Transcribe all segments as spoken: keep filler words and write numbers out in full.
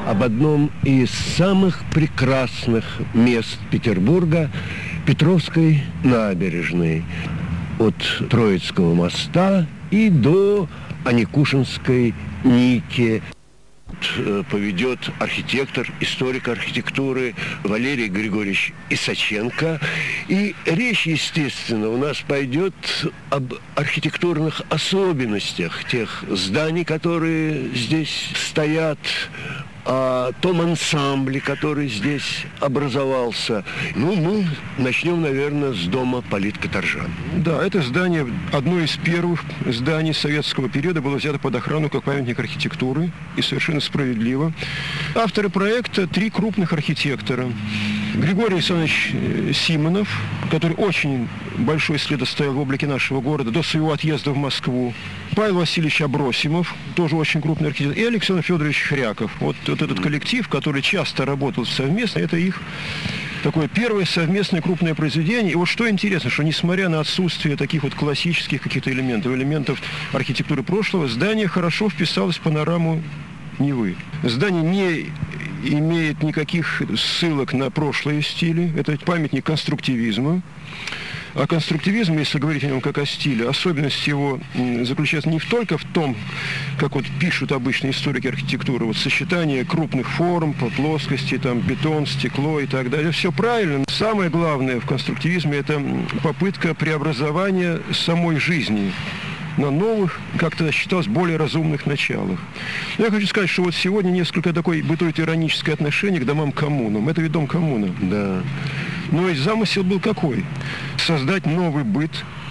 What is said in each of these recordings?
об одном из самых прекрасных мест Петербурга – Петровской набережной. От Троицкого моста и до Аникушинской нити. Поведет архитектор, историк архитектуры Валерий Григорьевич Исаченко. И речь, естественно, у нас пойдет об архитектурных особенностях тех зданий, которые здесь стоят, о том ансамбле, который здесь образовался. Ну, мы начнем, наверное, с дома политкоторжан. Да, это здание, одно из первых зданий советского периода, было взято под охрану как памятник архитектуры, и совершенно справедливо. Авторы проекта – три крупных архитектора. Григорий Александрович Симонов, который очень большой след оставил в облике нашего города до своего отъезда в Москву. Павел Васильевич Абросимов, тоже очень крупный архитектор. И Александр Федорович Хряков. Вот, вот этот коллектив, который часто работал совместно, это их такое первое совместное крупное произведение. И вот что интересно, что несмотря на отсутствие таких вот классических каких-то элементов, элементов архитектуры прошлого, здание хорошо вписалось в панораму Невы. Здание не имеет никаких ссылок на прошлые стили. Это памятник конструктивизма. А конструктивизм, если говорить о нем как о стиле, особенность его заключается не только в том, как вот пишут обычные историки архитектуры, вот сочетание крупных форм по плоскости, там бетон, стекло и так далее. Все правильно. Самое главное в конструктивизме – это попытка преобразования самой жизни на новых, как тогда считалось, более разумных началах. Я хочу сказать, что вот сегодня несколько такое бытует ироническое отношение к домам-коммунам. Это ведь дом коммуна. Да. Но ведь замысел был какой? Создать новый быт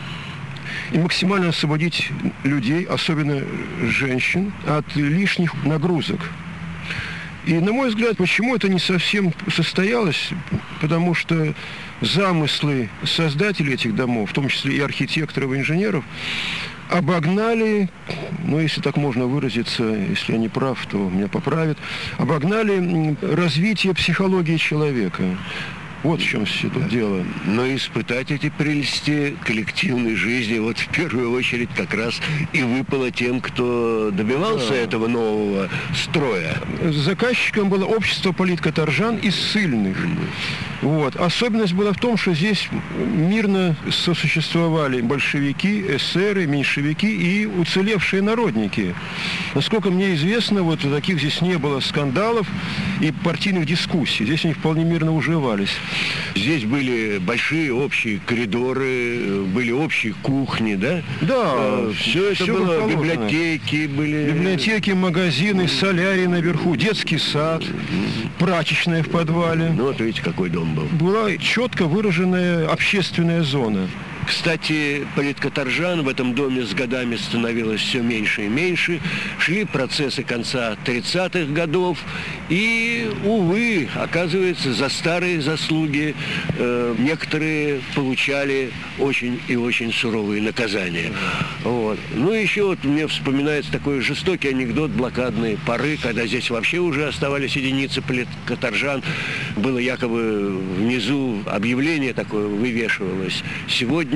и максимально освободить людей, особенно женщин, от лишних нагрузок. И, на мой взгляд, почему это не совсем состоялось? Потому что замыслы создателей этих домов, в том числе и архитекторов, и инженеров, обогнали, ну, если так можно выразиться, если я не прав, то меня поправят, обогнали развитие психологии человека. Вот в чем все тут дело. Но испытать эти прелести коллективной жизни вот в первую очередь как раз и выпало тем, кто добивался да. этого нового строя. Заказчиком было общество политкоторжан из ссыльных. Вот. Особенность была в том, что здесь мирно сосуществовали большевики, эсеры, меньшевики и уцелевшие народники. Насколько мне известно, вот таких здесь не было скандалов и партийных дискуссий. Здесь они вполне мирно уживались. Здесь были большие общие коридоры, были общие кухни, да? Да. А, все это все было, библиотеки были. Библиотеки, магазины, солярий наверху, детский сад, прачечная в подвале. Ну, вот видите, какой дом был. Была четко выраженная общественная зона. Кстати, политкоторжан в этом доме с годами становилось все меньше и меньше. Шли процессы конца тридцатых годов. И, увы, оказывается, за старые заслуги э, некоторые получали очень и очень суровые наказания. Вот. Ну, еще вот мне вспоминается такой жестокий анекдот блокадной поры, когда здесь вообще уже оставались единицы политкоторжан. Было якобы внизу объявление такое вывешивалось. Сегодня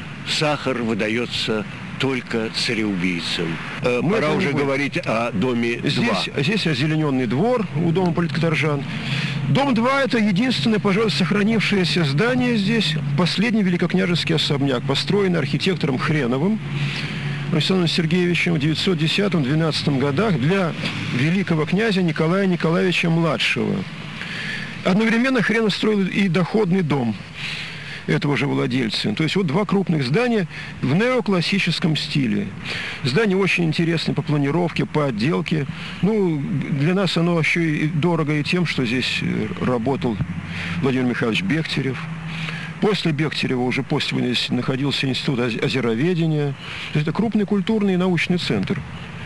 сахар выдается только цареубийцам. Э, пора уже будем говорить о доме здесь, два. Здесь озелененный двор у дома политкоторжан. Дом два – это единственное, пожалуй, сохранившееся здание здесь. Последний великокняжеский особняк, построенный архитектором Хреновым Александром Сергеевичем в девятьсот десятом — двенадцатом годах для великого князя Николая Николаевича Младшего. Одновременно Хренов строил и доходный дом этого же владельца. То есть вот два крупных здания в неоклассическом стиле. Здание очень интересное по планировке, по отделке. Ну, для нас оно еще и дорого и тем, что здесь работал Владимир Михайлович Бехтерев. После Бехтерева, уже после войны, здесь находился институт озероведения. То есть это крупный культурный и научный центр.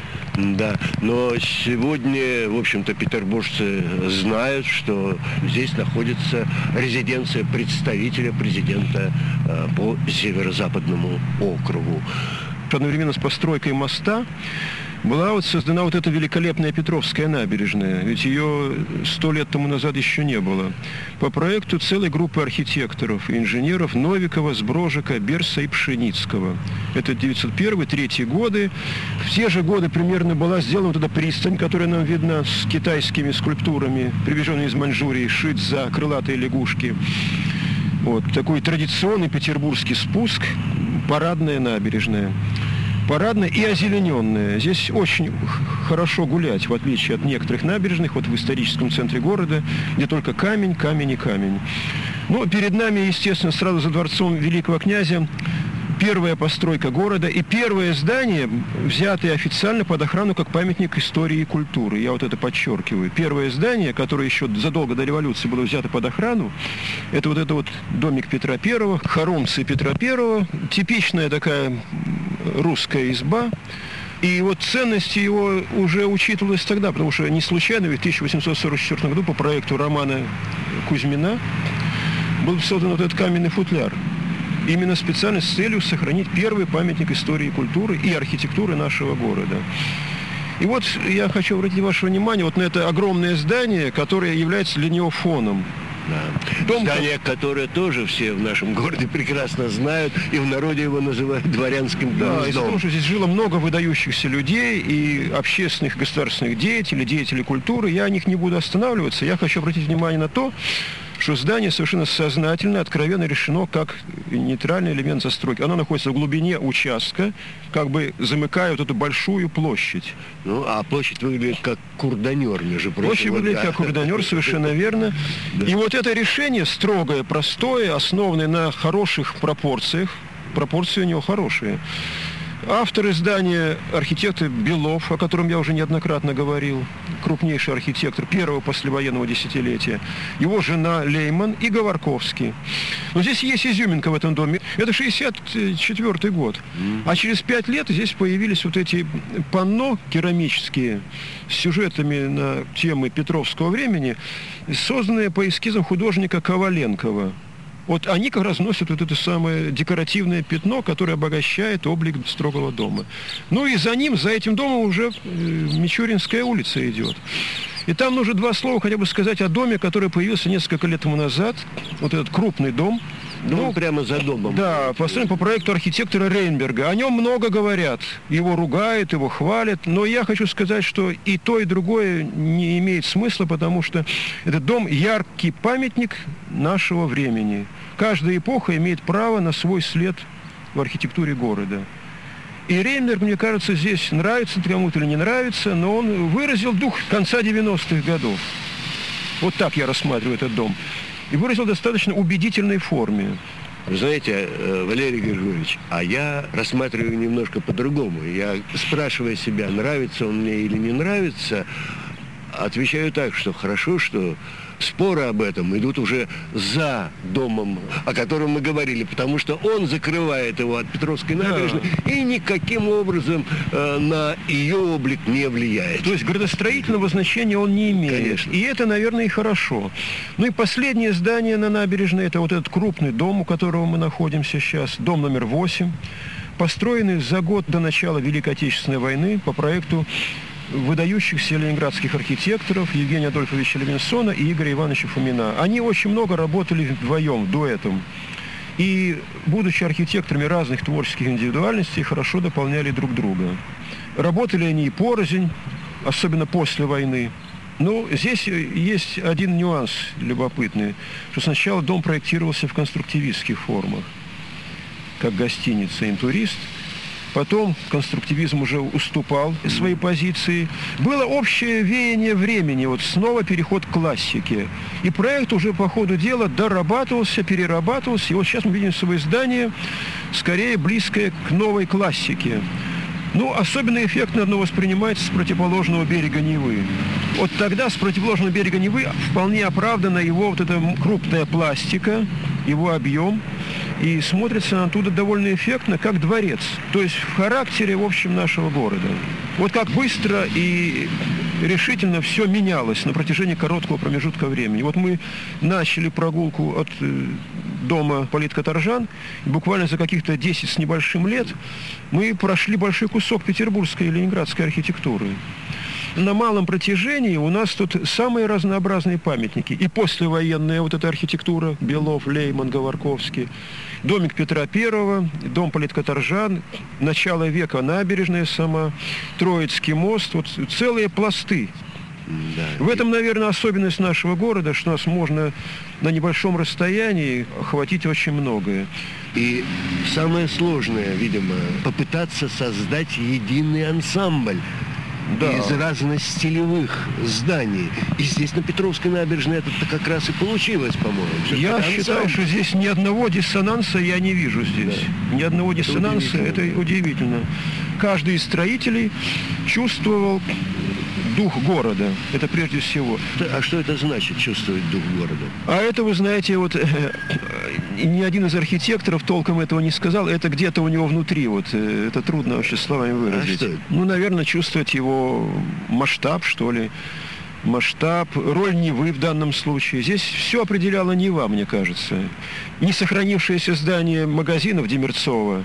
Да, но сегодня, в общем-то, петербуржцы знают, что здесь находится резиденция представителя президента э, по Северо-Западному округу. Одновременно с постройкой моста была вот создана вот эта великолепная Петровская набережная. Ведь ее сто лет тому назад еще не было. По проекту целой группы архитекторов и инженеров Новикова, Сброжика, Берса и Пшеницкого. Это девятьсот первый — третий годы. В те же годы примерно была сделана вот эта пристань, которая нам видна, с китайскими скульптурами, привезенными из Маньчжурии, Шидза, крылатые лягушки. Вот такой традиционный петербургский спуск, парадная набережная. Парадная и озелененная. Здесь очень хорошо гулять, в отличие от некоторых набережных, вот в историческом центре города, где только камень, камень и камень. Ну, перед нами, естественно, сразу за дворцом великого князя первая постройка города и первое здание, взятое официально под охрану как памятник истории и культуры. Я вот это подчеркиваю. Первое здание, которое еще задолго до революции было взято под охрану, это вот это вот домик Петра Первого, хоромцы Петра Первого, типичная такая русская изба. И вот ценности его уже учитывалось тогда, потому что не случайно, ведь в тысяча восемьсот сорок четвёртом году по проекту Романа Кузьмина был создан вот этот каменный футляр. Именно специально с целью сохранить первый памятник истории и культуры и архитектуры нашего города. И вот я хочу обратить ваше внимание вот на это огромное здание, которое является для него фоном. Да. Дом, Здание, которое тоже все в нашем городе прекрасно знают, и в народе его называют дворянским да, гнездом. из-за того, что здесь жило много выдающихся людей и общественных государственных деятелей, деятелей культуры, я о них не буду останавливаться. Я хочу обратить внимание на то, что здание совершенно сознательно, откровенно решено как нейтральный элемент застройки. Оно находится в глубине участка, как бы замыкая вот эту большую площадь. Ну, а площадь выглядит как курданер, между прочим. Площадь выглядит да. как курданер, совершенно верно. Да. И вот это решение строгое, простое, основанное на хороших пропорциях. Пропорции у него хорошие. Автор издания архитектор Белов, о котором я уже неоднократно говорил, крупнейший архитектор первого послевоенного десятилетия, его жена Лейман и Говорковский. Но здесь есть изюминка в этом доме. Это шестьдесят четвёртый год. А через пять лет здесь появились вот эти панно керамические с сюжетами на темы Петровского времени, созданные по эскизам художника Коваленкова. Вот они как раз носят вот это самое декоративное пятно, которое обогащает облик строгого дома. Ну и за ним, за этим домом уже Мичуринская улица идет. И там нужно два слова хотя бы сказать о доме, который появился несколько лет тому назад. Вот этот крупный дом. Ну, ну прямо за домом. Да, построен по проекту архитектора Рейнберга. О нем много говорят. Его ругают, его хвалят. Но я хочу сказать, что и то, и другое не имеет смысла, потому что этот дом – яркий памятник нашего времени. Каждая эпоха имеет право на свой след в архитектуре города. И Рейнберг, мне кажется, здесь нравится кому-то или не нравится, но он выразил дух конца девяностых годов. Вот так я рассматриваю этот дом. И выразил в достаточно убедительной форме. Вы знаете, Валерий Григорьевич, а я рассматриваю немножко по-другому. Я, спрашивая себя, нравится он мне или не нравится, отвечаю так, что хорошо, что споры об этом идут уже за домом, о котором мы говорили, потому что он закрывает его от Петровской набережной да. и никаким образом э, на ее облик не влияет. То есть градостроительного значения он не имеет. Конечно. И это, наверное, и хорошо. Ну и последнее здание на набережной, это вот этот крупный дом, у которого мы находимся сейчас, дом номер восемь, построенный за год до начала Великой Отечественной войны по проекту выдающихся ленинградских архитекторов Евгения Адольфовича Левинсона и Игоря Ивановича Фомина. Они очень много работали вдвоем, дуэтом. И, будучи архитекторами разных творческих индивидуальностей, хорошо дополняли друг друга. Работали они и порознь, особенно после войны. Но здесь есть один нюанс любопытный, что сначала дом проектировался в конструктивистских формах, как гостиница «Интурист». Потом конструктивизм уже уступал свои позиции. Было общее веяние времени, вот снова переход к классике. И проект уже по ходу дела дорабатывался, перерабатывался. И вот сейчас мы видим свое здание, скорее близкое к новой классике. Ну, особенно эффектно оно воспринимается с противоположного берега Невы. Вот тогда с противоположного берега Невы вполне оправдана его вот эта крупная пластика, его объем. И смотрится оттуда довольно эффектно, как дворец. То есть в характере, в общем, нашего города. Вот как быстро и решительно все менялось на протяжении короткого промежутка времени. Вот мы начали прогулку от дома политкоторжан, и буквально за каких-то десять с небольшим лет мы прошли большой кусок петербургской и ленинградской архитектуры. На малом протяжении у нас тут самые разнообразные памятники. И послевоенная вот эта архитектура, Белов, Лейман, Говорковский, домик Петра Первого, дом политкоторжан, начало века набережная сама, Троицкий мост, вот целые пласты. Да. В этом, наверное, особенность нашего города, что нас можно на небольшом расстоянии охватить очень многое. И самое сложное, видимо, попытаться создать единый ансамбль. Да. Из разностилевых зданий. И здесь на Петровской набережной это как раз и получилось, по-моему. Я это считаю, что здесь ни одного диссонанса я не вижу здесь. Да. Ни одного диссонанса, это удивительно. это удивительно. Каждый из строителей чувствовал дух города. Это прежде всего. А что это значит, чувствовать дух города? А это, вы знаете, вот ни один из архитекторов толком этого не сказал. Это где-то у него внутри. Вот, это трудно вообще словами выразить. А что это? Ну, наверное, чувствовать его масштаб, что ли. Масштаб, роль Невы в данном случае. Здесь все определяло Нева, мне кажется. Не сохранившееся здание магазинов Демерцова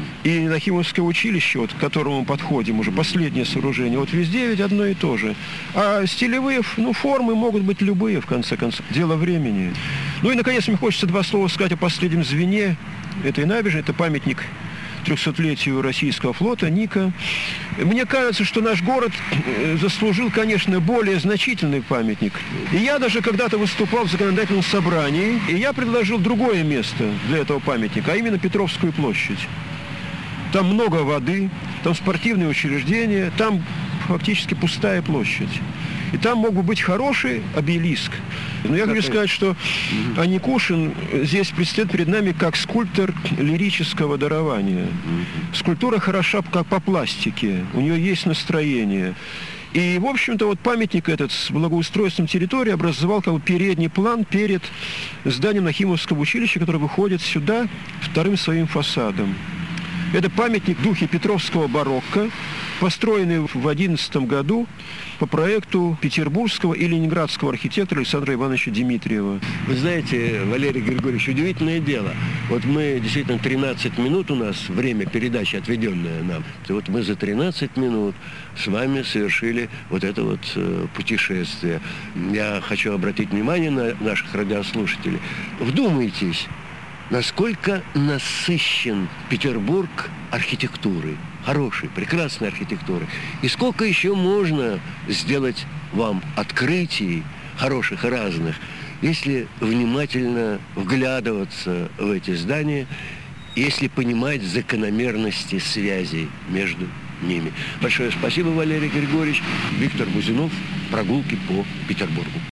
и Нахимовское училище, вот, к которому мы подходим, уже последнее сооружение, вот везде ведь одно и то же. А стилевые, ну, формы могут быть любые, в конце концов. Дело времени. Ну и, наконец, мне хочется два слова сказать о последнем звене этой набережной. Это памятник трехсотлетию российского флота, Ника. Мне кажется, что наш город заслужил, конечно, более значительный памятник. И я даже когда-то выступал в законодательном собрании, и я предложил другое место для этого памятника, а именно Петровскую площадь. Там много воды, там спортивные учреждения, там фактически пустая площадь. И там мог бы быть хороший обелиск. Но я хочу сказать, что Аникушин здесь предстает перед нами как скульптор лирического дарования. Скульптура хороша как по пластике, у нее есть настроение. И, в общем-то, вот памятник этот с благоустройством территории образовал как бы передний план перед зданием Нахимовского училища, которое выходит сюда вторым своим фасадом. Это памятник в духе петровского барокко, построенный в одиннадцатом году по проекту петербургского и ленинградского архитектора Александра Ивановича Дмитриева. Вы знаете, Валерий Григорьевич, удивительное дело. Вот мы действительно тринадцать минут у нас время передачи, отведенное нам. И вот мы за тринадцать минут с вами совершили вот это вот э, путешествие. Я хочу обратить внимание на наших радиослушателей. Вдумайтесь, насколько насыщен Петербург архитектурой, хорошей, прекрасной архитектурой. И сколько еще можно сделать вам открытий, хороших и разных, если внимательно вглядываться в эти здания, если понимать закономерности связей между ними. Большое спасибо, Валерий Григорьевич. Виктор Бузинов. Прогулки по Петербургу.